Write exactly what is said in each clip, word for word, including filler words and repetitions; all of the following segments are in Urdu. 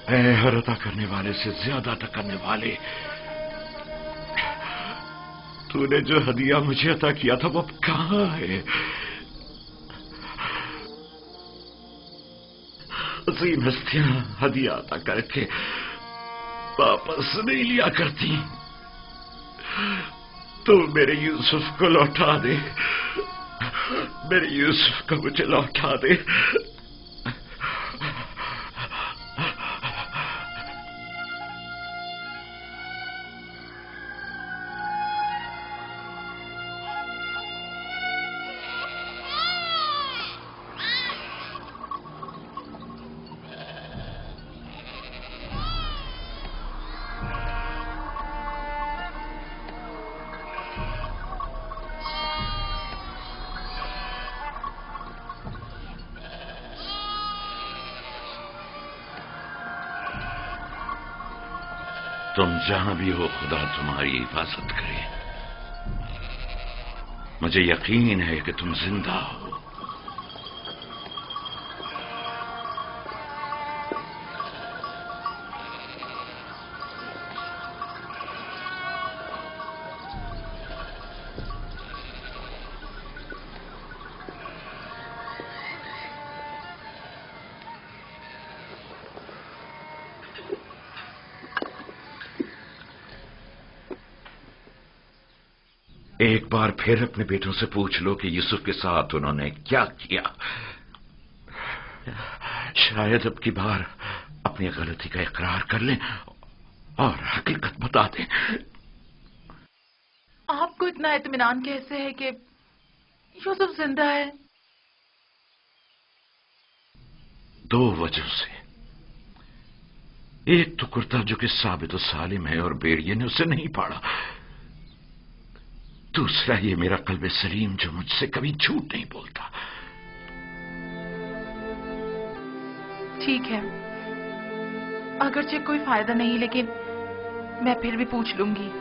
اے ہر عطا کرنے والے سے زیادہ عطا کرنے والے، تو نے جو ہدیہ مجھے عطا کیا تھا وہ اب کہاں ہے؟ عظیم ہستیاں ہدیہ عطا کر کے واپس نہیں لیا کرتی، تو میرے یوسف کو لوٹا دے، میرے یوسف کو مجھے لوٹا دے۔ تم جہاں بھی ہو خدا تمہاری حفاظت کرے۔ مجھے یقین ہے کہ تم زندہ ہو۔ ایک بار پھر اپنے بیٹوں سے پوچھ لو کہ یوسف کے ساتھ انہوں نے کیا کیا۔ شاید اب کی بار اپنی غلطی کا اقرار کر لیں اور حقیقت بتا دیں۔ آپ کو اتنا اطمینان کیسے ہے کہ یوسف زندہ ہے؟ دو وجہ سے۔ ایک تو کرتا جو کہ ثابت و سالم ہے اور بیڑیے نے اسے نہیں پاڑا، دوسرا یہ میرا قلب سلیم جو مجھ سے کبھی جھوٹ نہیں بولتا۔ ٹھیک ہے، اگرچہ کوئی فائدہ نہیں لیکن میں پھر بھی پوچھ لوں گی۔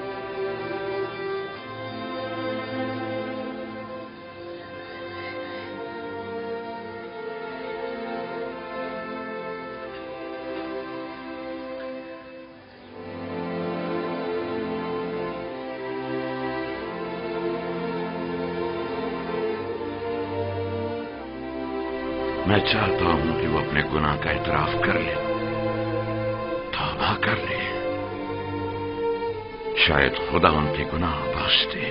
میں چاہتا ہوں کہ وہ اپنے گناہ کا اعتراف کر لے، توبہ کر لے، شاید خدا ان کے گناہ بخش دے۔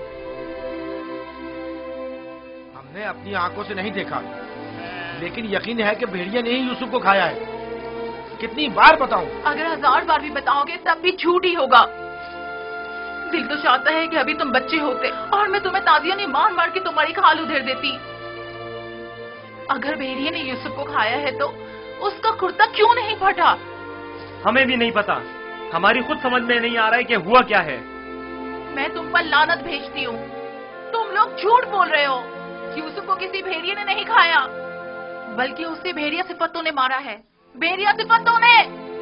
ہم نے اپنی آنکھوں سے نہیں دیکھا لیکن یقین ہے کہ بھیڑیا نے ہی یوسف کو کھایا ہے۔ کتنی بار بتاؤں؟ اگر ہزار بار بھی بتاؤ گے تب بھی جھوٹ ہی ہوگا۔ دل تو چاہتا ہے کہ ابھی تم بچے ہوتے اور میں تمہیں تازیاں نہیں مار مار کے تمہاری کھال ادھیر دیتی۔ اگر بھیڑیے نے یوسف کو کھایا ہے تو اس کا کرتا کیوں نہیں پھٹا؟ ہمیں بھی نہیں پتا، ہماری خود سمجھ میں نہیں آ رہا ہے کہ ہوا کیا ہے۔ میں تم پر لعنت بھیجتی ہوں، تم لوگ جھوٹ بول رہے ہو۔ یوسف کو کسی بھیڑیے نے نہیں کھایا بلکہ اسے بھیڑیا صفتوں نے مارا ہے، بھیڑیا صفتوں نے۔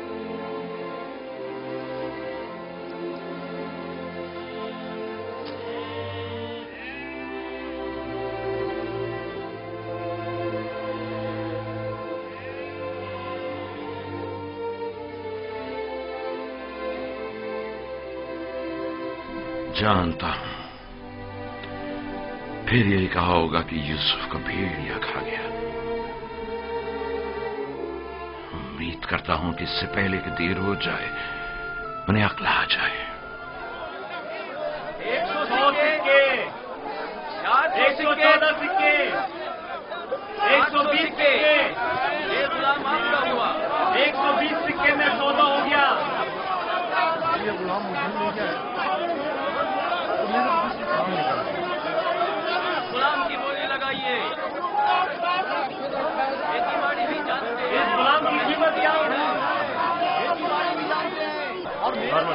جانتا ہوں پھر یہی کہا ہوگا کہ یوسف کو بھیڑیا کھا گیا۔ امید کرتا ہوں کہ اس سے پہلے کہ دیر ہو جائے انہیں عقل آ جائے۔ ایک سو سکے، ایک سو چودہ سکے، ایک سو بیس سکے، ایک سو بیس سکے میں سودا ہو گیا۔ غلام کی بولی لگائیے، اس غلام کی قیمت کیا ہے؟ اور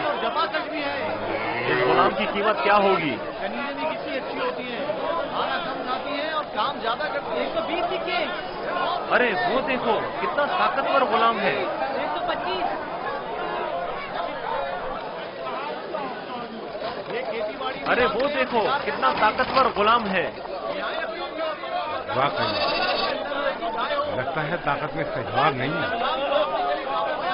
اس غلام کی قیمت کیا ہوگی؟ کنیزیں بھی کتنی اچھی ہوتی ہیں، کھانا کم کھاتی ہیں اور کام زیادہ کرتی ہیں۔ ایک سو بیس سکے۔ ارے وہ دیکھو کتنا طاقتور غلام ہے۔ ایک سو پچیس۔ ارے وہ دیکھو کتنا طاقتور غلام ہے۔ واقعی لگتا ہے طاقت میں استحبار نہیں ہے۔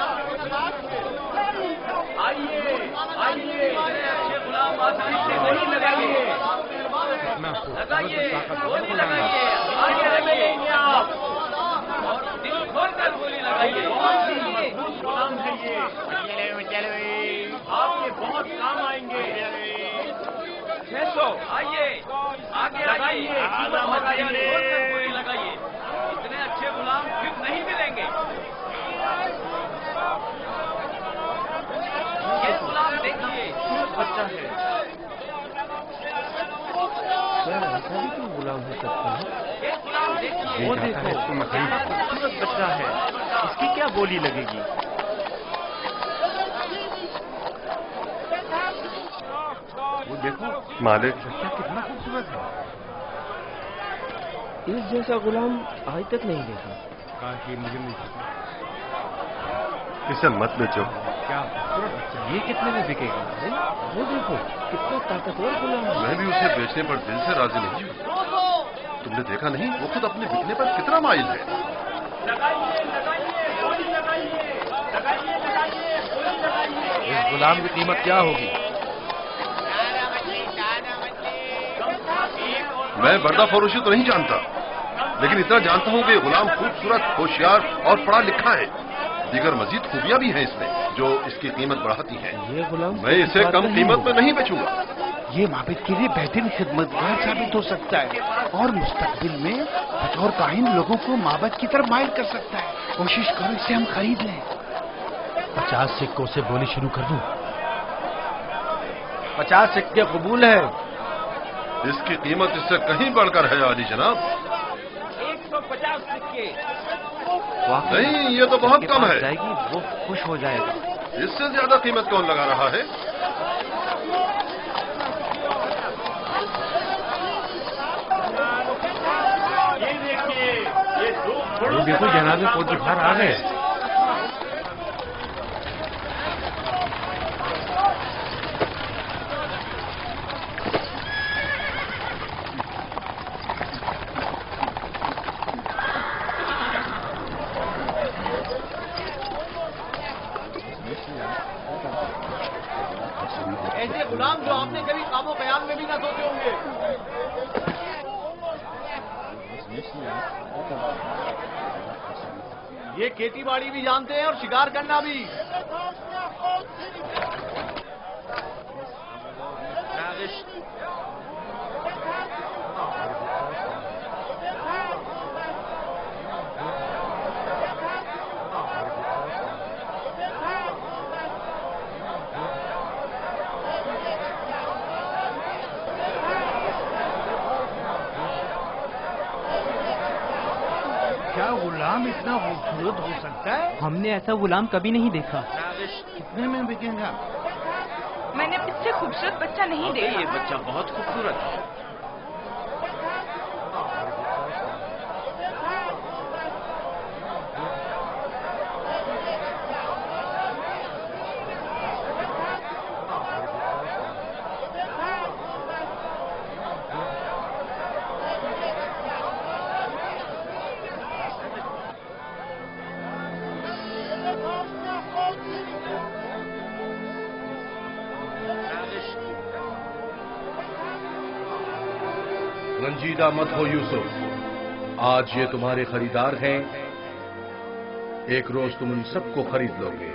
आसानी से नहीं लगाइए, लगाइए, गोली लगाइए, आगे लगाइए आप, और दिल खोल कर गोली लगाइए। मजबूत गुलाम है ये, आपके बहुत काम आएंगे। छह सौ, आइए, आगे लगाइए, गोली लगाइए। इतने अच्छे गुलाम फिर नहीं मिलेंगे। ये गुलाम देखिए, बच्चा है। ऐसा भी क्यों गुलाम हो सकता है? ये गुलाम देखिए, वो देखो, कितना खूबसूरत बच्चा है, इसकी क्या गोली लगेगी? वो देखो मालिक, बच्चा कितना खूबसूरत है। इस जैसा गुलाम आज तक नहीं देखा। काश ये मुझे मिल सके। इसे मत बेचो। क्या खूबसूरत बच्चा, ये कितने में बिकेगा? वो देखो कितना ताकतवर गुलाम है। मैं भी उसे बेचने पर दिल से राजी नहीं हूँ। तुमने देखा नहीं, वो खुद अपने बिकने पर कितना माइल है। लगाइए, लगाइए, गोली लगाइए, लगाइए, लगाइए, गोली लगाइए। इस गुलाम की कीमत क्या होगी? मैं बर्दा फरोशी तो नहीं जानता, लेकिन इतना जानता हूँ कि गुलाम खूबसूरत, होशियार और पढ़ा लिखा है। दीगर मजीद खूबियां भी हैं इसमें जो इसकी कीमत बढ़ाती हैं। ये गुलाम मैं इसे कम कीमत में नहीं बेचूंगा। ये माबिद के लिए बेहतरीन खिदमतगार साबित हो सकता है और मुस्तकबिल में बतौर काहिन लोगों को माबद की तरफ माइल कर सकता है। कोशिश करो इसे हम खरीद लें। पचास सिक्कों से बोली शुरू कर दूं? पचास सिक्के कबूल है। इसकी कीमत इससे कहीं बढ़कर है आली जनाब। एक सौ पचास सिक्के। नहीं, ये तो बहुत कम है। जाएगी वो खुश हो जाएगा। इससे ज्यादा कीमत कौन लगा रहा है? ये देखिए, ये दो घोड़ों ये देखो जनाबे कोट बाहर आ गए। ऐसे गुलाम जो आपने कभी काबो कयाम में भी ना सोचे होंगे। ये खेती बाड़ी भी जानते हैं और शिकार करना भी। क्या गुलाम इतना खूबसूरत हो सकता है? हमने ऐसा गुलाम कभी नहीं देखा। कितने में बिकेगा? मैंने इससे खूबसूरत बच्चा नहीं देखा। ये बच्चा बहुत खूबसूरत है। रंजीदा मत हो यूसुफ, आज ये तुम्हारे खरीदार हैं। एक रोज तुम उन सबको खरीद लोगे।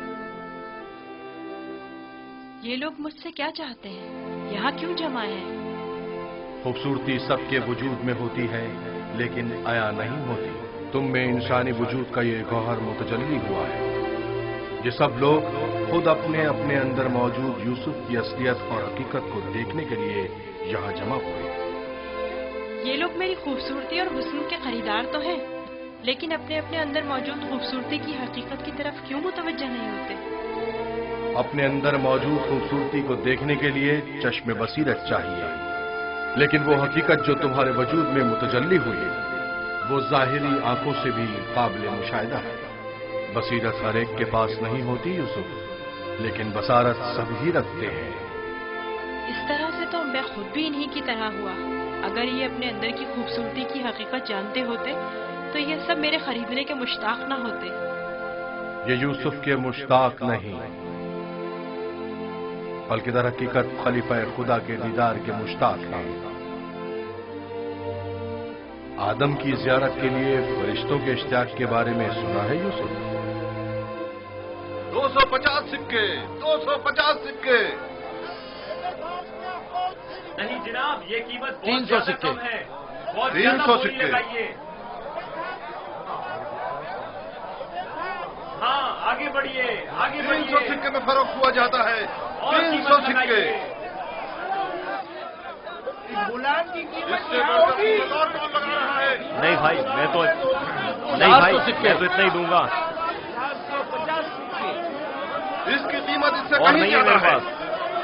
ये लोग मुझसे क्या चाहते हैं? यहाँ क्यों जमा हैं? खूबसूरती सबके वजूद में होती है लेकिन आया नहीं होती। तुम में इंसानी वजूद का ये गौहर मुतजल्ली हुआ है। ये सब लोग खुद अपने अपने अंदर मौजूद यूसुफ की असलियत और हकीकत को देखने के लिए यहाँ जमा हुए। ये लोग मेरी खूबसूरती और हुस्न के खरीदार तो हैं, लेकिन अपने अपने अंदर मौजूद खूबसूरती की हकीकत की तरफ क्यों मुतवज्जह नहीं होते? अपने अंदर मौजूद खूबसूरती को देखने के लिए चश्मे बसीरत चाहिए, लेकिन वो हकीकत जो तुम्हारे वजूद में मुतजल्ली हुई वो जाहिरी आंखों से भी काबिल मुशाहिदा है। बसीरत हर एक के पास नहीं होती यूसुफ, लेकिन बसारत सभी रखते हैं। इस तरह से तो मैं खुद भी इन्हीं की तरह हुआ। अगर ये अपने अंदर की खूबसूरती की हकीकत जानते होते तो ये सब मेरे खरीदने के मुश्ताक ना होते। ये यूसुफ के मुश्ताक नहीं, बल्कि दर हकीकत खलीफा खुदा के दीदार के मुश्ताक हैं। आदम की जियारत के लिए फरिश्तों के इश्तियाक के बारे में सुना है यूसुफ? दो सौ पचास सिक्के, दो सौ पचास सिक्के। नहीं जनाब, ये कीमत तीन सौ सिक्के है, बहुत तीन सौ सिक्के। हाँ, आगे बढ़िए, आगे बढ़िए। तीन सौ सिक्के में फर्क हुआ जाता है। तीन सौ सिक्के। गुलाम की कीमत इससे बढ़कर कीमत और कौन लगा रहा है? नहीं भाई, मैं तो नहीं भाई, मैं तो इतना ही दूंगा। इसकी कीमत इससे और कहीं नहीं है ज्यादा मेरे है। पास।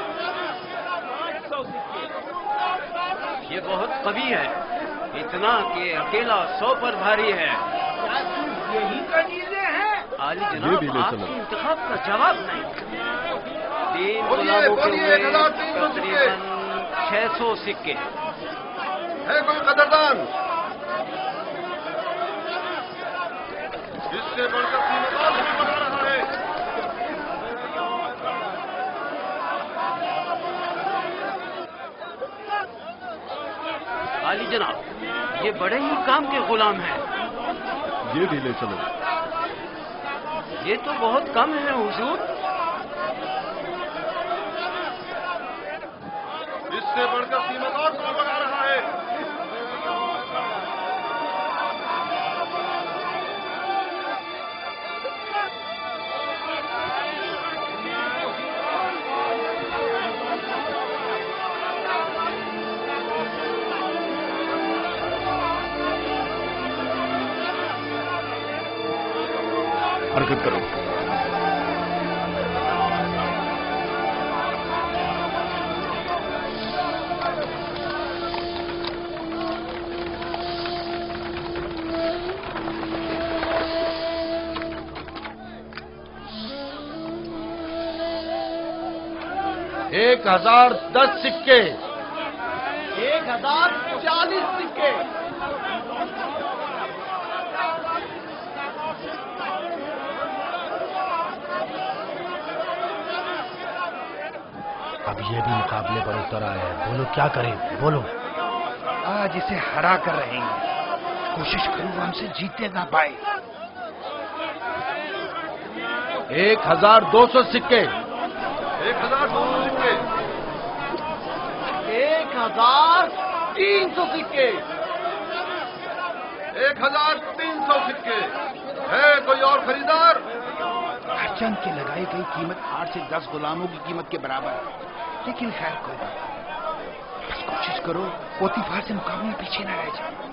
ये बहुत कवि है, इतना कि अकेला सौ पर भारी है। यही का चीजें हैं। आली ये जनाब, भी ले चलो। आपके इंतखाब का जवाब नहीं। तीन बोलिए, गुलामों के बोलिए, हुए एक हजार तीन सौ सिक्के। तकरीबन छह सौ सिक्के। है कोई कदरदान? इससे बढ़कर कीमत और नहीं लगा रहा है। आली जनाब, ये बड़े ही काम के गुलाम हैं। ये भी ले चलो। ये तो बहुत कम है हुजूर। इससे बढ़कर कीमत और कौन लगा रहा है? हरकत करो। एक हजार दस सिक्के। एक हजार चालीस सिक्के। अब ये भी मुकाबले पर उतर आया है। बोलो क्या करें, बोलो। आज इसे हरा कर रहेंगे। कोशिश करूँ हमसे जीतने ना पाए। एक हजार दो सौ सिक्के। एक हजार दो सौ सिक्के। एक हजार तीन सौ सिक्के। एक हजार तीन सौ सिक्के। है कोई और खरीदार? हरचंद की लगाई गई कीमत आठ से दस गुलामों की कीमत के बराबर है, लेकिन खैर कोई बात नहीं। बस कोशिश करो पोतीफार से मुकाबले में पीछे न रह जाए।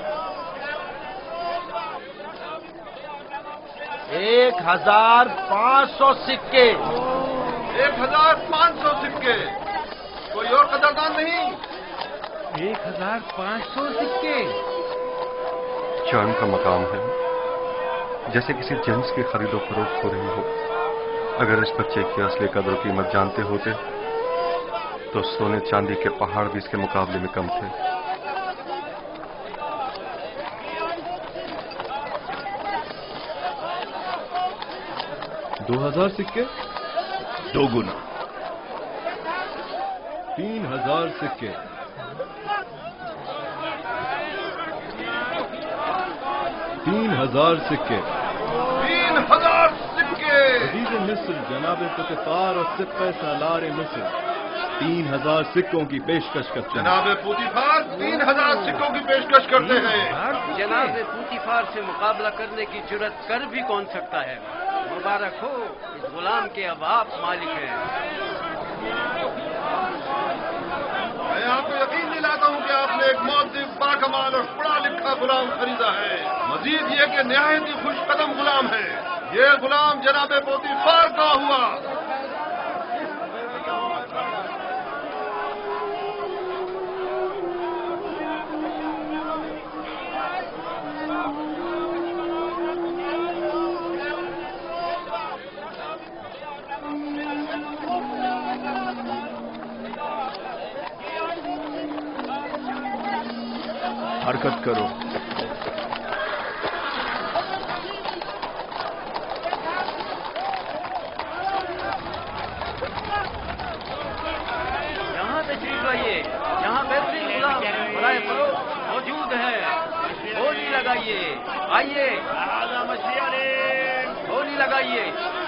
एक हजार पाँच सौ सिक्के। एक हजार पाँच सौ सिक्के। कोई और कदरदान नहीं? एक हजार पाँच सौ सिक्के। चांद का मकाम है, जैसे किसी जिन्स की खरीदो फरोख्त हो रही हो। अगर इस बच्चे की असली कदर कीमत जानते होते तो सोने चांदी के पहाड़ भी इसके मुकाबले में कम थे। दो हजार सिक्के। दो गुना। तीन हजार सिक्के। तीन हजार सिक्के। तीन हजार सिक्के। अजीज मिस्र जनाब पुतिफार और सिक्के सालार मिस्र तीन हजार सिक्कों की पेशकश करते हैं। जनाब पूतीफार तीन हजार सिक्कों की पेशकश करते हैं। जनाब पूतीफार से मुकाबला करने की जुर्रत कर भी कौन सकता है। मुबारक हो, इस गुलाम के अब आप मालिक हैं। मैं आपको यकीन दिलाता हूँ कि आपने एक मौद्दिब, बाकमाल और पढ़ा लिखा गुलाम खरीदा है। मजीद ये कि निहायत ही खुश कदम गुलाम है। ये गुलाम जनाब पोतीफार का हुआ। हरकत करो। لگائیے. آئیے گولی لگائیے.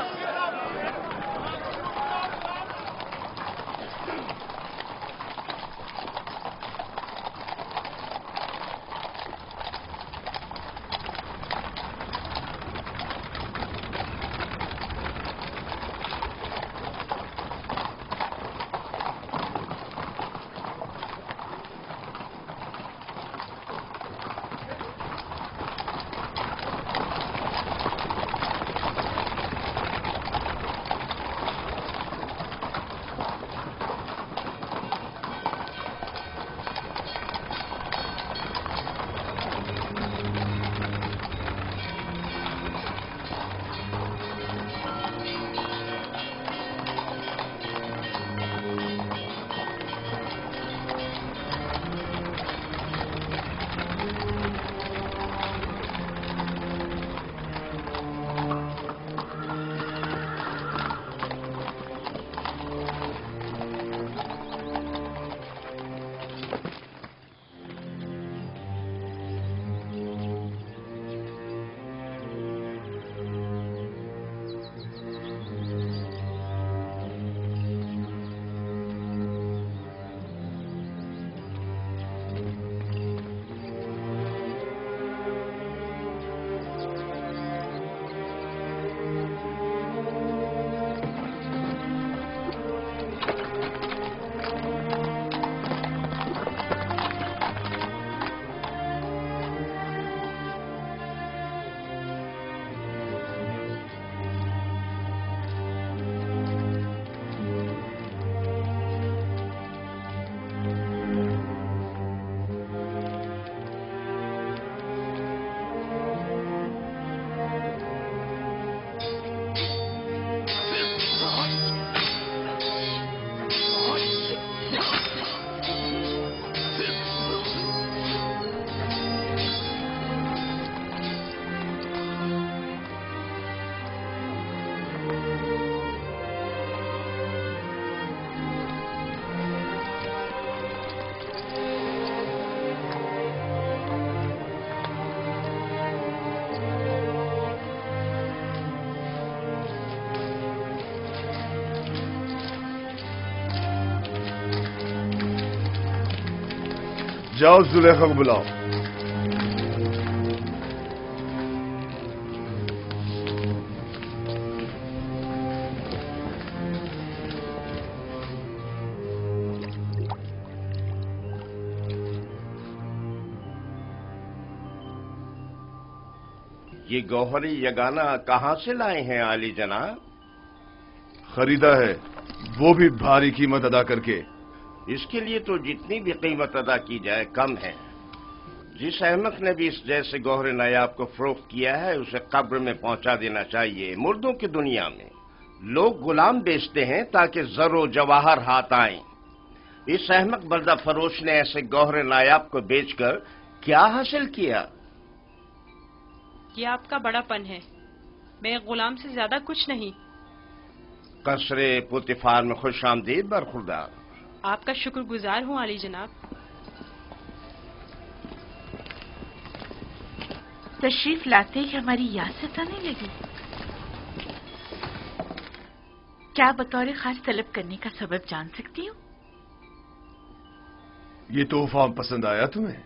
جاؤ زلیخا کو بلاؤ. یہ گوہری یگانہ کہاں سے لائے ہیں عالی جناب؟ خریدا ہے، وہ بھی بھاری قیمت ادا کر کے. اس کے لیے تو جتنی بھی قیمت ادا کی جائے کم ہے. جس احمق نے بھی اس جیسے گوہر نایاب کو فروخت کیا ہے اسے قبر میں پہنچا دینا چاہیے. مردوں کی دنیا میں لوگ غلام بیچتے ہیں تاکہ زر و جواہر ہاتھ آئیں. اس احمق بردہ فروش نے ایسے گوہر نایاب کو بیچ کر کیا حاصل کیا؟ یہ آپ کا بڑا پن ہے. میں غلام سے زیادہ کچھ نہیں. قصر پوتیفار میں خوش آمدید برخوردار. آپ کا شکر گزار ہوں علی جناب. تشریف لاتے ہی ہماری یاست آنے لگی. کیا بطور خاص طلب کرنے کا سبب جان سکتی ہوں؟ یہ تحفہ پسند آیا تمہیں؟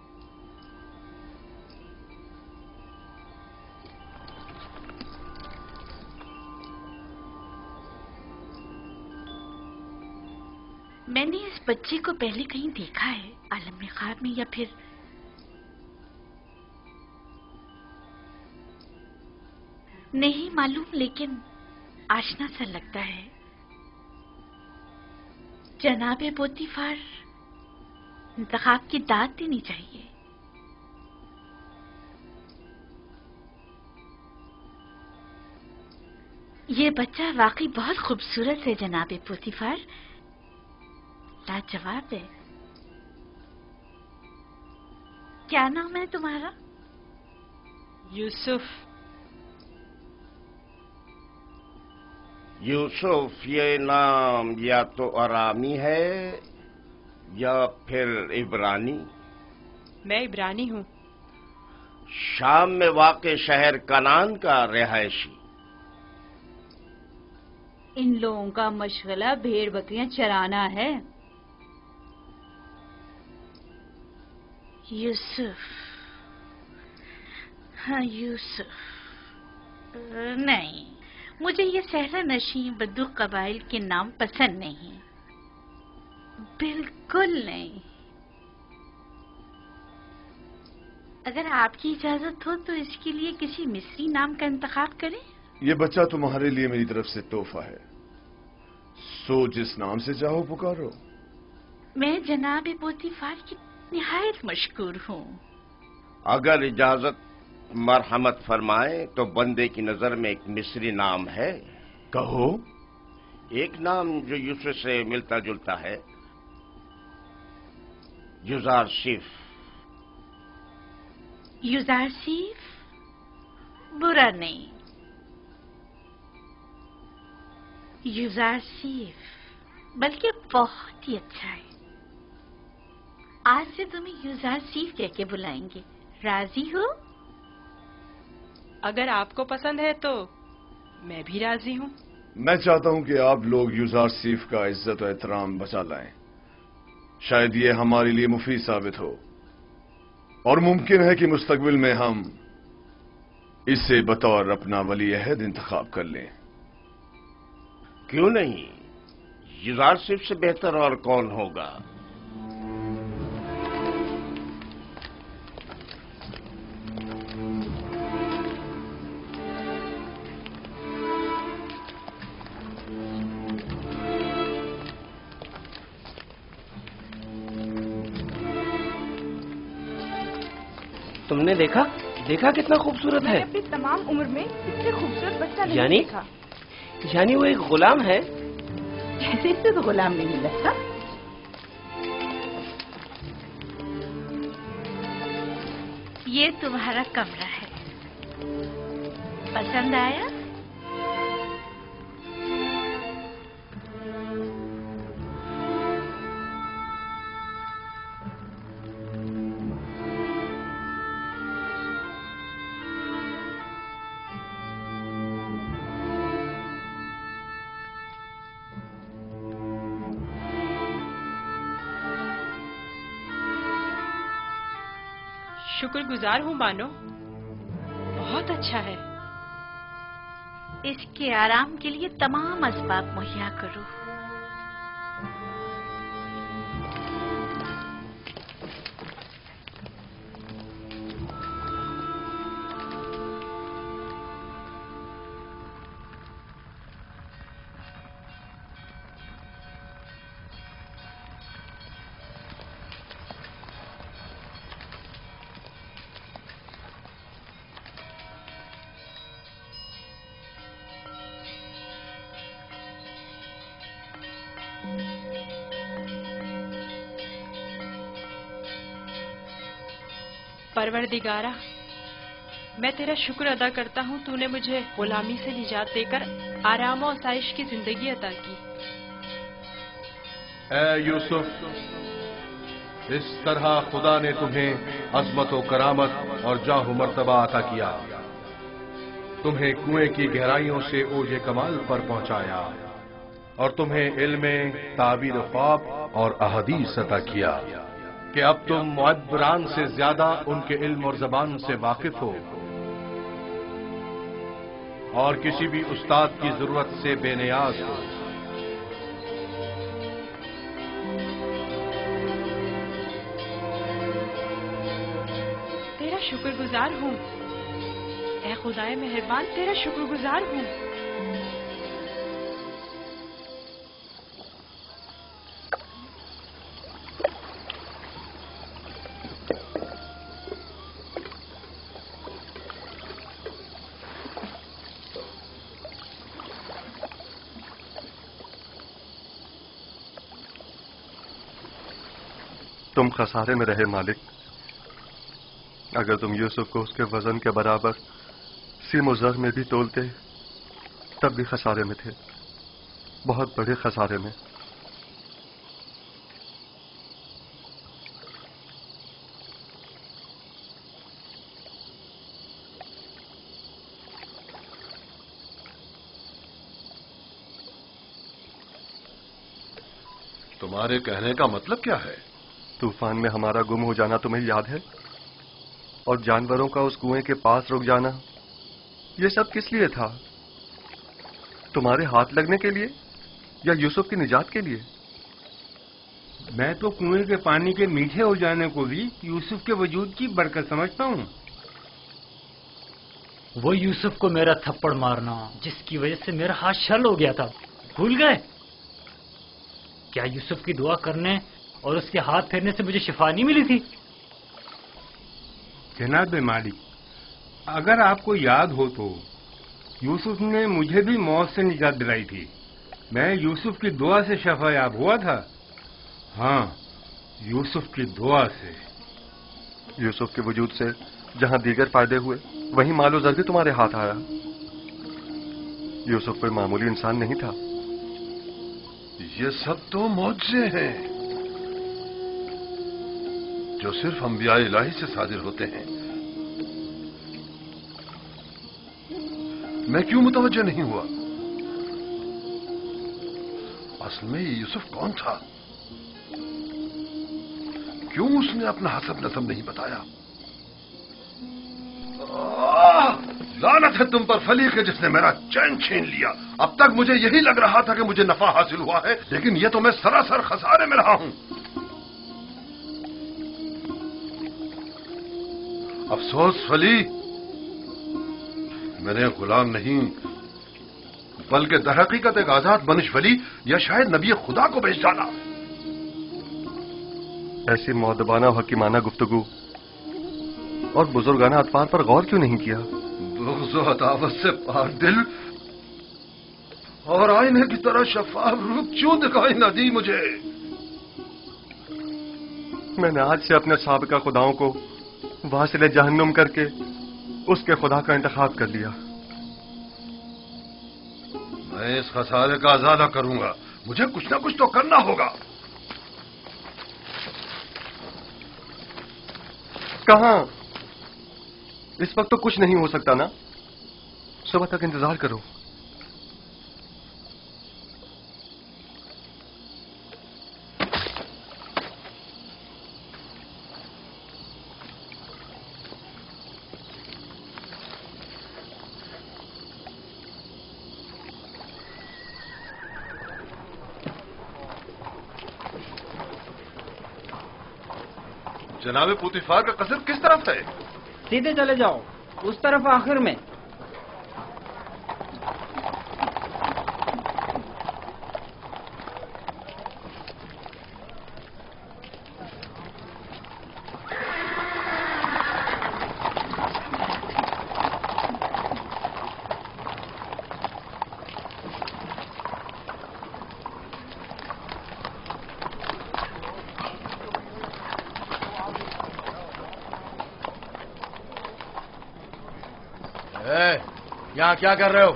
میں نے اس بچے کو پہلے کہیں دیکھا ہے، عالم خواب میں یا پھر نہیں معلوم، لیکن آشنا سا لگتا ہے. جناب پوتیفار، انتخاب کی داد دینی چاہیے. یہ بچہ واقعی بہت خوبصورت ہے جناب پوتیفار، لاجواب ہے. کیا نام ہے تمہارا؟ یوسف. یوسف یہ نام یا تو آرامی ہے یا پھر عبرانی. میں عبرانی ہوں. شام میں واقع شہر کنعان کا رہائشی۔ ان لوگوں کا مشغلہ بھیڑ بکریاں چرانا ہے۔ یوسف، ہاں یوسف، نہیں، مجھے یہ صحرا نشین بدو قبائل کے نام پسند نہیں، بالکل نہیں۔ اگر آپ کی اجازت ہو تو اس کے لیے کسی مصری نام کا انتخاب کریں۔ یہ بچہ تمہارے لیے میری طرف سے تحفہ ہے، سو جس نام سے چاہو پکارو۔ میں جناب پوتیفار کی نہایت مشکور ہوں۔ اگر اجازت مرحمت فرمائے تو بندے کی نظر میں ایک مصری نام ہے۔ کہو۔ ایک نام جو یوسف سے ملتا جلتا ہے، یوزارسیف۔ یوزارسیف برا نہیں، یوزارسیف بلکہ بہت ہی اچھا ہے۔ آج سے تمہیں یوزارسیف کہہ کے بلائیں گے، راضی ہو؟ اگر آپ کو پسند ہے تو میں بھی راضی ہوں۔ میں چاہتا ہوں کہ آپ لوگ یوزارسیف کا عزت و احترام بچا لائیں، شاید یہ ہمارے لیے مفید ثابت ہو، اور ممکن ہے کہ مستقبل میں ہم اسے بطور اپنا ولی عہد انتخاب کر لیں۔ کیوں نہیں؟ یوزارسیف سے بہتر اور کون ہوگا؟ تم نے دیکھا دیکھا کتنا خوبصورت ہے؟ میں اپنی تمام عمر میں اس سے خوبصورت بچہ نہیں یعنی دیکھا۔ یعنی وہ ایک غلام ہے؟ ایسے سے تو غلام نہیں ملا تھا۔ یہ تمہارا کمرہ ہے، پسند آیا؟ شکر گزار ہوں بانو، بہت اچھا ہے۔ اس کے آرام کے لیے تمام اسباب مہیا کرو۔ پروردگارا، میں تیرا شکر ادا کرتا ہوں تو نے مجھے غلامی سے نجات دے کر آرام و آسائش کی زندگی عطا کی۔ اے یوسف، اس طرح خدا نے تمہیں عظمت و کرامت اور جاہ و مرتبہ عطا کیا، تمہیں کنویں کی گہرائیوں سے اوج کمال پر پہنچایا، اور تمہیں علم تعبیر خواب اور احادیث عطا کیا کہ اب تم معبران سے زیادہ ان کے علم اور زبان سے واقف ہو، اور کسی بھی استاد کی ضرورت سے بے نیاز ہو۔ تیرا شکر گزار ہوں، اے خدائے مہربان، تیرا شکر گزار ہوں۔ تم خسارے میں رہے مالک، اگر تم یوسف کو اس کے وزن کے برابر سیم و زر میں بھی تولتے تب بھی خسارے میں تھے، بہت بڑے خسارے میں۔ تمہارے کہنے کا مطلب کیا ہے؟ طوفان میں ہمارا گم ہو جانا تمہیں یاد ہے؟ اور جانوروں کا اس کنویں کے پاس رک جانا، یہ سب کس لیے تھا؟ تمہارے ہاتھ لگنے کے لیے یا یوسف کی نجات کے لیے؟ میں تو کنویں کے پانی کے میٹھے ہو جانے کو بھی یوسف کے وجود کی برکت سمجھتا ہوں۔ وہ یوسف کو میرا تھپڑ مارنا جس کی وجہ سے میرا ہاتھ شل ہو گیا تھا، بھول گئے؟ کیا یوسف کی دعا کرنے اور اس کے ہاتھ پھیرنے سے مجھے شفا نہیں ملی تھی؟ جناب مالک، اگر آپ کو یاد ہو تو یوسف نے مجھے بھی موت سے نجات دلائی تھی۔ میں یوسف کی دعا سے شفا یاب ہوا تھا۔ ہاں، یوسف کی دعا سے۔ یوسف کے وجود سے جہاں دیگر فائدے ہوئے وہیں مال و زر بھی تمہارے ہاتھ آیا۔ یوسف کوئی معمولی انسان نہیں تھا۔ یہ سب تو معجزے ہیں جو صرف انبیاء الہی سے صادر ہوتے ہیں۔ میں کیوں متوجہ نہیں ہوا؟ اصل میں یہ یوسف کون تھا؟ کیوں اس نے اپنا حسب نسب نہیں بتایا؟ لعنت ہے تم پر فلیق ہے جس نے میرا چین چھین لیا۔ اب تک مجھے یہی لگ رہا تھا کہ مجھے نفع حاصل ہوا ہے، لیکن یہ تو میں سراسر خسارے میں رہا ہوں۔ افسوس فلی، میں نے غلام نہیں بلکہ درحقیقت ایک آزاد بنش ولی یا شاید نبی خدا کو بیچ ڈالا۔ ایسی مؤدبانہ و حکیمانہ گفتگو اور بزرگانہ اطفال پر غور کیوں نہیں کیا؟ بغض و عداوت سے پاک دل اور آئینے کی طرح شفاف روح کیوں دکھائی نہ دی مجھے؟ میں نے آج سے اپنے سابقہ خداؤں کو واصل جہنم کر کے اس کے خدا کا انتخاب کر لیا۔ میں اس خسارے کا ازالہ کروں گا، مجھے کچھ نہ کچھ تو کرنا ہوگا۔ کہاں؟ اس وقت تو کچھ نہیں ہو سکتا نا، صبح تک انتظار کرو۔ جناب پوتیفار کا قصر کس طرف ہے؟ سیدھے چلے جاؤ، اس طرف آخر میں۔ یہاں کیا کر رہے ہو؟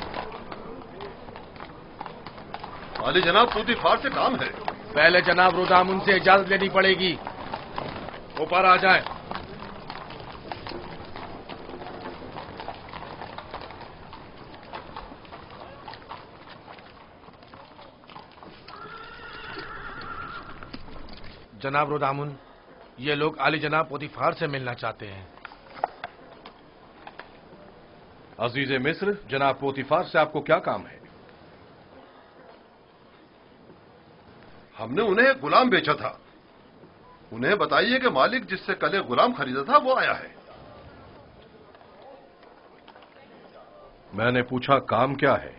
والی جناب پوتیفار سے کام ہے۔ پہلے جناب رودامن سے اجازت لینی پڑے گی، اوپر آ جائیں۔ جناب رودامن، یہ لوگ علی جناب پوتیفار سے ملنا چاہتے ہیں۔ عزیز مصر، جناب پوتیفار سے آپ کو کیا کام ہے؟ ہم نے انہیں ایک غلام بیچا تھا، انہیں بتائیے کہ مالک جس سے کل ایک غلام خریدا تھا وہ آیا ہے۔ میں نے پوچھا کام کیا ہے؟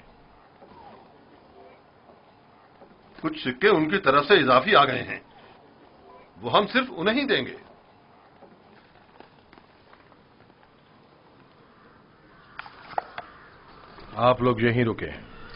کچھ سکے ان کی طرف سے اضافی آ گئے ہیں، وہ ہم صرف انہیں ہی دیں گے۔ آپ لوگ یہیں رکے۔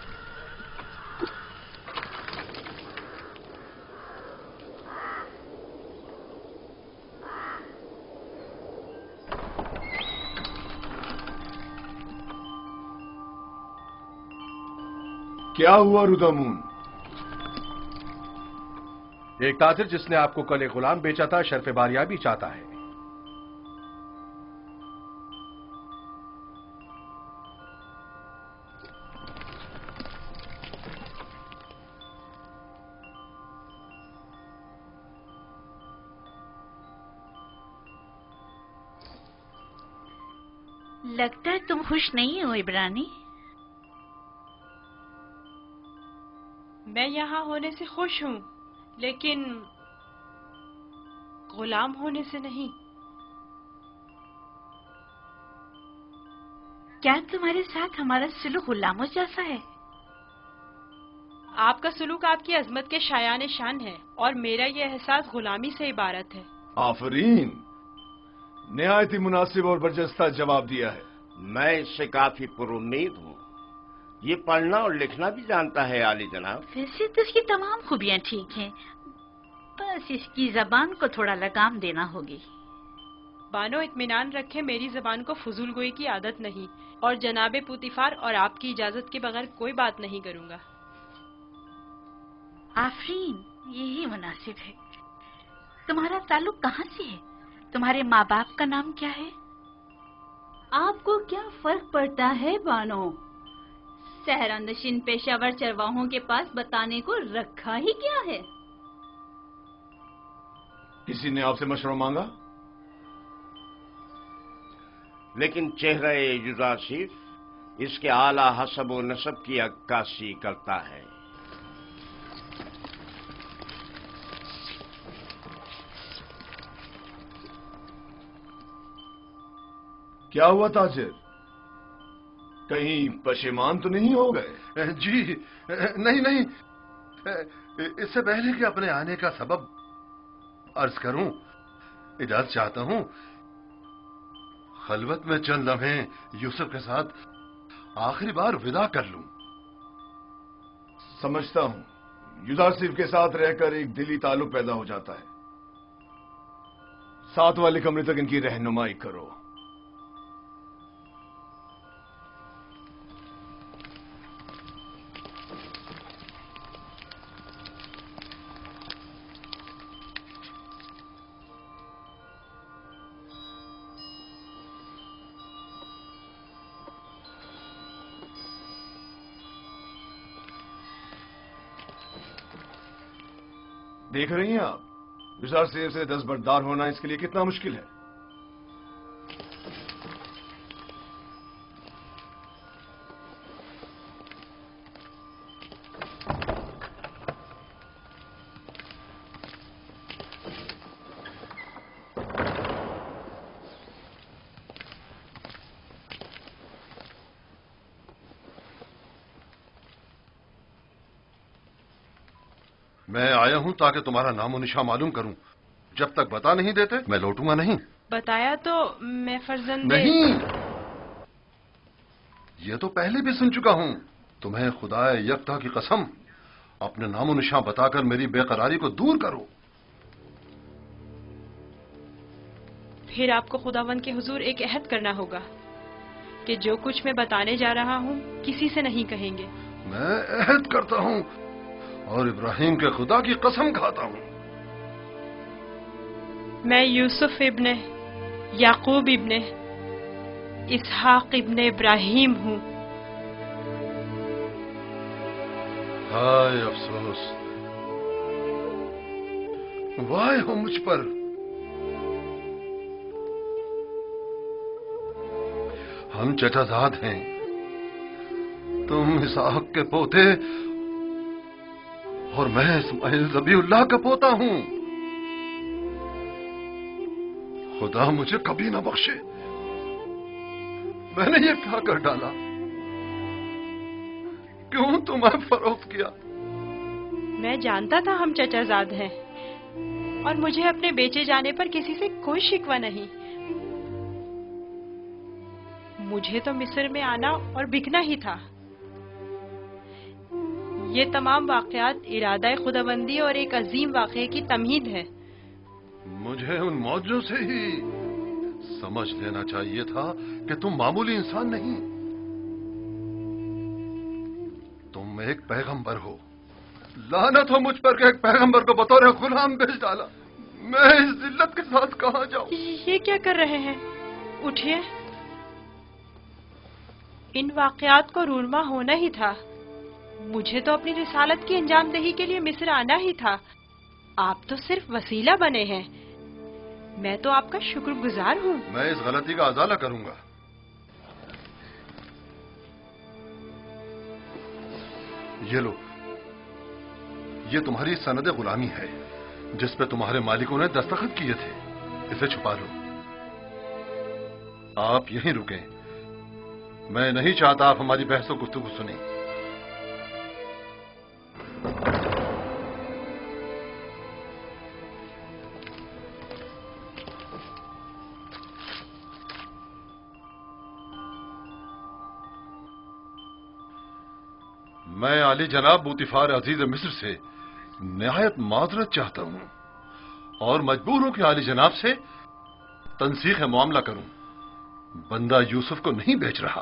کیا ہوا رودامون؟ ایک تاجر جس نے آپ کو کل ایک غلام بیچا تھا شرف باریابی چاہتا ہے۔ लगता है तुम खुश नहीं हो इब्रानी। मैं यहाँ होने से खुश हूँ, लेकिन गुलाम होने से नहीं। क्या तुम्हारे साथ हमारा सलूक गुलामों जैसा है? आपका सलूक आपकी अजमत के शायान शान है और मेरा ये एहसास गुलामी से इबारत है। आफरीन, निहायत ही मुनासिब और बरजस्ता जवाब दिया है। मैं इससे काफी पुरुम्मीद हूँ। ये पढ़ना और लिखना भी जानता है आली जनाब। वैसे तो इसकी तमाम खूबियाँ ठीक हैं, बस इसकी जबान को थोड़ा लगाम देना होगी। बानो इत्मीनान रखे, मेरी जबान को फजूल गोई की आदत नहीं और जनाबे पुतिफार और आपकी इजाजत के बगैर कोई बात नहीं करूँगा। आफरीन, यही मुनासिब है। तुम्हारा ताल्लुक कहाँ से है? तुम्हारे माँ बाप का नाम क्या है? आपको क्या फर्क पड़ता है बानो? सहरा नशीन पेशावर चरवाहों के पास बताने को रखा ही क्या है? किसी ने आपसे मशवरा मांगा? लेकिन चेहरा युजासिफ इसके आला हसब व नसब की अक्कासी करता है। क्या हुआ ताजिर, कहीं पशेमान तो नहीं हो गए? जी नहीं नहीं, इससे पहले कि अपने आने का सबब अर्ज करूं, इजाजत चाहता हूं खलवत में चंद लम्हे यूसुफ के साथ आखिरी बार विदा कर लूं। समझता हूं, युजासिफ के साथ रहकर एक दिली ताल्लुक पैदा हो जाता है। साथ वाले कमरे तक इनकी रहनुमाई करो। देख रही हैं आप, युजासिफ से दस्तबरदार होना इसके लिए कितना मुश्किल है। मैं आया हूं ताकि तुम्हारा नामो निशा मालूम करूं। जब तक बता नहीं देते मैं लौटूंगा नहीं। बताया तो मैं फर्जंदे नहीं, ये तो पहले भी सुन चुका हूं। तुम्हें खुदाए यकता की कसम, अपने नामो निशा बताकर मेरी बेकरारी को दूर करो। फिर आपको खुदावंद के हुजूर एक अहद करना होगा कि जो कुछ मैं बताने जा रहा हूं किसी से नहीं कहेंगे। मैं अहद करता हूं और इब्राहिम के खुदा की कसम खाता हूं। मैं यूसुफ इब्ने याकूब इब्ने इसहाक इब्ने इब्राहिम हूं। हाय अफसोस, वाह हो मुझ पर। हम चचाजाद हैं, तुम इसहाक के पोते और मैं इस्माइल ज़बीउल्लाह का पोता हूं। खुदा मुझे कभी ना बख्शे, मैंने ये क्या कर डाला? क्यों तुम्हें फरोख्त किया? मैं जानता था हम चचाजाद हैं और मुझे अपने बेचे जाने पर किसी से कोई शिकवा नहीं। मुझे तो मिस्र में आना और बिकना ही था। ये तमाम वाकयात इरादा खुदाबंदी और एक अजीम वाक़े की तमहीद है। मुझे उन मौजों से ही समझ लेना चाहिए था कि तुम मामूली इंसान नहीं, तुम एक पैगंबर हो। लानत हो मुझ पर कि एक पैगंबर को बतौर गुलाम भेज डाला। मैं इस जिल्लत के साथ कहां जाऊं? ये क्या कर रहे हैं? उठिए, इन वाकयात को रूनमा होना ही था। मुझे तो अपनी रिसालत की अंजामदही के लिए मिस्र आना ही था। आप तो सिर्फ वसीला बने हैं। मैं तो आपका शुक्रगुजार हूँ। मैं इस गलती का अजाला करूंगा। یہ لو، یہ تمہاری سند غلامی ہے جس پہ تمہارے مالکوں نے دستخط کیے تھے. اسے چھپا لو. آپ یہیں رکیں. میں نہیں چاہتا آپ ہماری بحث و گفتگو سنیں. میں عالی جناب بوتیفار عزیز مصر سے نہایت معذرت چاہتا ہوں اور مجبور ہوں کہ عالی جناب سے تنسیخ معاملہ کروں. بندہ یوسف کو نہیں بیچ رہا.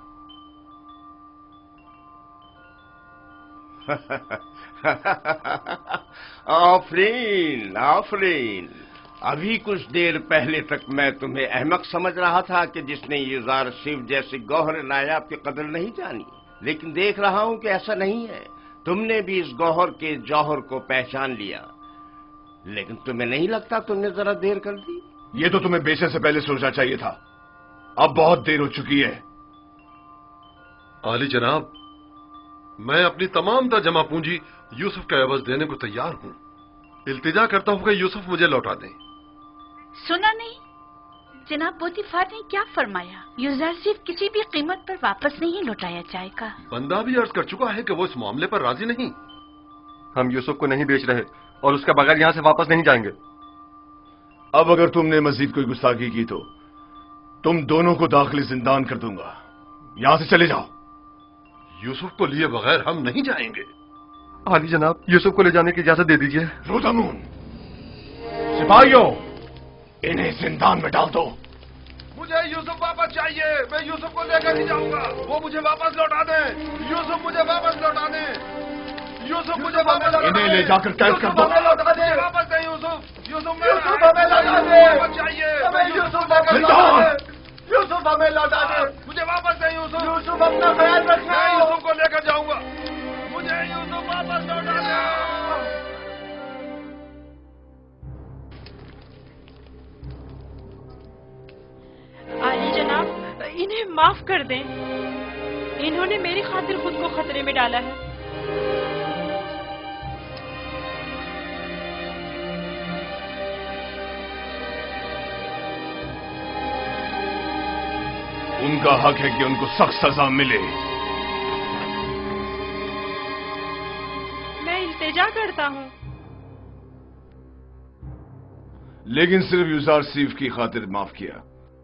آفرین آفرین. ابھی کچھ دیر پہلے تک میں تمہیں احمق سمجھ رہا تھا کہ جس نے یوزار سیف جیسے گوہر نایاب کی قدر نہیں جانی، لیکن دیکھ رہا ہوں کہ ایسا نہیں ہے. تم نے بھی اس گوہر کے جوہر کو پہچان لیا، لیکن تمہیں نہیں لگتا تم نے ذرا دیر کر دی؟ یہ تو تمہیں بیچنے سے پہلے سوچنا چاہیے تھا. اب بہت دیر ہو چکی ہے. عالی جناب، میں اپنی تمام تر جمع پونجی یوسف کا عوض دینے کو تیار ہوں. التجا کرتا ہوں کہ یوسف مجھے لوٹا دیں. سنا نہیں جناب بوتیفار نے کیا فرمایا؟ یوزار صرف کسی بھی قیمت پر واپس نہیں لوٹایا جائے گا. بندہ بھی عرض کر چکا ہے کہ وہ اس معاملے پر راضی نہیں. ہم یوسف کو نہیں بیچ رہے اور اس کے بغیر یہاں سے واپس نہیں جائیں گے. اب اگر تم نے مزید کوئی گستاخی کی تو تم دونوں کو داخلی زندان کر دوں گا. یہاں سے چلے جاؤ. یوسف کو لیے بغیر ہم نہیں جائیں گے. عالی جناب، یوسف کو لے جانے کی اجازت دے دیجیے. روزامون، سپاہیوں، انہیں زندان میں ڈال دو. مجھے یوسف واپس چاہیے. میں یوسف کو لے کر ہی جاؤں گا. وہ مجھے واپس لوٹا دیں. یوسف مجھے واپس لوٹا دیں. یوسف مجھے واپس لوٹا دیں. انہیں لے جا کر قید کر دو. لوٹا دیں. واپس دیں یوسف. یوسف میں واپس چاہیے. یوسف ہمیں لوٹا دیں. مجھے واپس دیں یوسف. یوسف اپنا خیال رکھنا. میں یوسف کو لے کر جاؤں گا. مجھے یوسف واپس لوٹا دیں. عالی جناب، انہیں معاف کر دیں. انہوں نے میری خاطر خود کو خطرے میں ڈالا ہے. ان کا حق ہے کہ ان کو سخت سزا ملے. میں التجا کرتا ہوں. لیکن صرف یوزار سیف کی خاطر معاف کیا.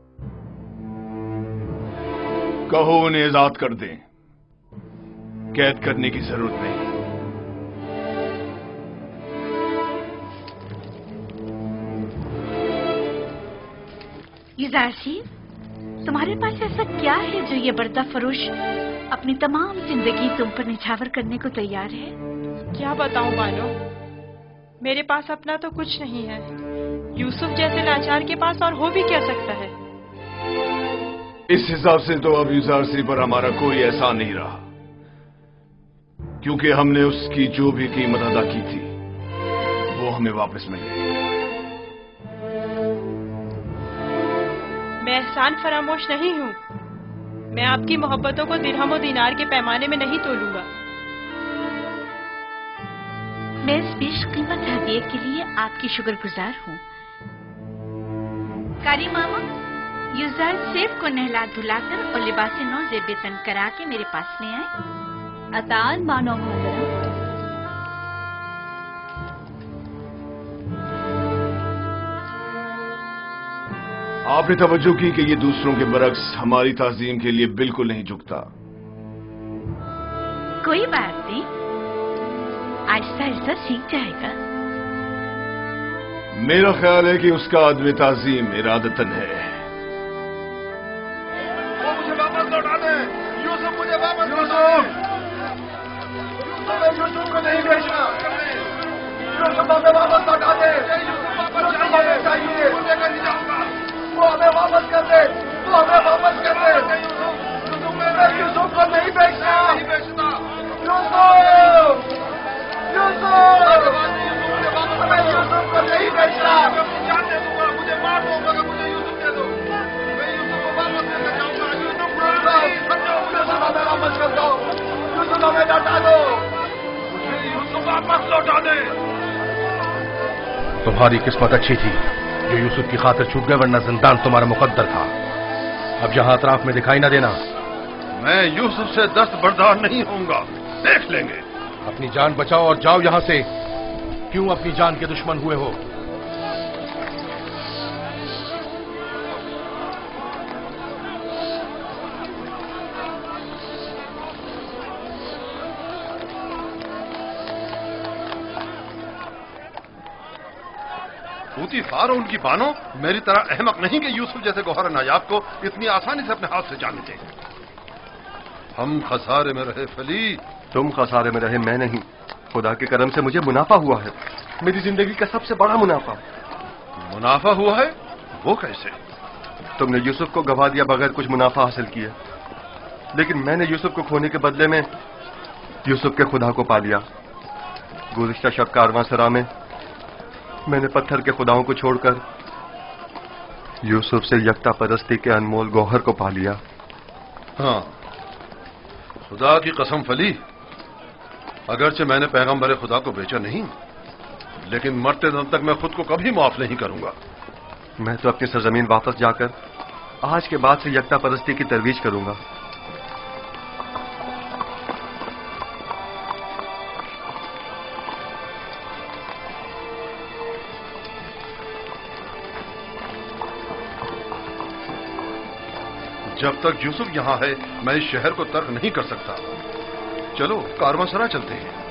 کہو انہیں آزاد کر دیں. قید کرنے کی ضرورت نہیں. یوزار صیف، تمہارے پاس ایسا کیا ہے جو یہ بردہ فروش اپنی تمام زندگی تم پر نچھاور کرنے کو تیار ہے؟ کیا بتاؤں بانو، میرے پاس اپنا تو کچھ نہیں ہے. یوسف جیسے لاچار کے پاس اور ہو بھی کیا سکتا ہے؟ اس حساب سے تو اب یوزار سی پر ہمارا کوئی احسان نہیں رہا، کیونکہ ہم نے اس کی جو بھی قیمت ادا کی تھی وہ ہمیں واپس مل گئی. میں احسان فراموش نہیں ہوں. میں آپ کی محبتوں کو درہم و دینار کے پیمانے میں نہیں تولوں گا. میں اس بیش قیمت ہدیے کے لیے آپ کی شکر گزار ہوں. کاری ماما، یوزار سیف کو نہلا دھلا کر اور لباس نو زیب تن کرا کے میرے پاس لے آئے. اطاعت مانو محترم. آپ نے توجہ کی کہ یہ دوسروں کے برعکس ہماری تعظیم کے لیے بالکل نہیں جھکتا. کوئی بات نہیں، آہستہ آہستہ سیکھ جائے گا. میرا خیال ہے کہ اس کا عدم تعظیم ارادتن ہے. وہ مجھے واپس لوٹا دیں. یوسف مجھے واپس لوٹا دیں. یوسف یوسف کو نہیں بیچنا. یوسف ہمیں واپس لوٹا دیں. یوسف واپس چاہیے. چاہیے وہ لے کر ہی جاؤں گا. وہ ہمیں واپس کر دے. وہ ہمیں واپس کر دے. یوسف میں یوسف کو نہیں بیچنا. نہیں بیچتا. یوسف یوسف ہمیں یوسف کو نہیں بیچنا. جان دے دوں گا. مجھے مار دو مگر مجھے یوسف دے دو. میں یوسف کو واپس لے کر جاؤں گا. یوسف یوسف ہمیں واپس کر دو. یوسف ہمیں لوٹا دو. वापस लौटा दे। तुम्हारी किस्मत अच्छी थी जो यूसुफ की खातिर छूट गए, वरना जिंदान तुम्हारा मुकद्दर था। अब यहां अतराफ में दिखाई ना देना। मैं यूसुफ से दस्त बर्दार नहीं होऊंगा, देख लेंगे। अपनी जान बचाओ और जाओ यहां से। क्यों अपनी जान के दुश्मन हुए हो? पूतीफार और उनकी बानो मेरी तरह अहमक नहीं कि यूसुफ जैसे गौहर नायाब को इतनी आसानी से अपने हाथ से जाने दें। हम खसारे में रहे फली। तुम खसारे में रहे, मैं नहीं। खुदा के करम से मुझे मुनाफा हुआ है, मेरी जिंदगी का सबसे बड़ा मुनाफा। मुनाफा हुआ है? वो कैसे? तुमने यूसुफ को गवा दिया बगैर कुछ मुनाफा हासिल किए, लेकिन मैंने यूसुफ को खोने के बदले में यूसुफ के खुदा को पा लिया। गुज़िश्ता शब कारवांसरा में मैंने पत्थर के खुदाओं को छोड़कर यूसुफ से यकता परस्ती के अनमोल गौहर को पा लिया। हाँ, खुदा की कसम फली, अगरचे मैंने पैगंबर खुदा को बेचा नहीं, लेकिन मरते दम तक मैं खुद को कभी माफ नहीं करूंगा। मैं तो अपनी सरजमीन वापस जाकर आज के बाद से यकता परस्ती की तरवीज करूंगा। जब तक यूसुफ यहां है मैं इस शहर को तर्क नहीं कर सकता। चलो कारवांसरा चलते हैं।